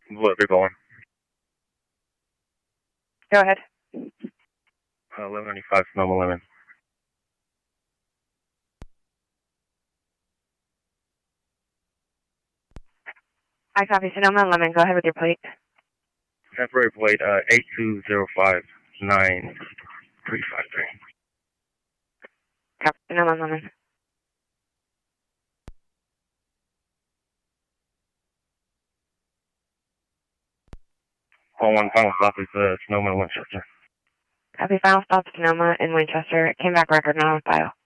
What, they're going? Go ahead. 1195 Sonoma Lemon. I copy Sonoma and Lemon. Go ahead with your plate. Temporary plate 82059353. Copy Sonoma and Lemon. One final stop is Sonoma and Winchester. Copy final stop Sonoma in Winchester. It came back record not on file.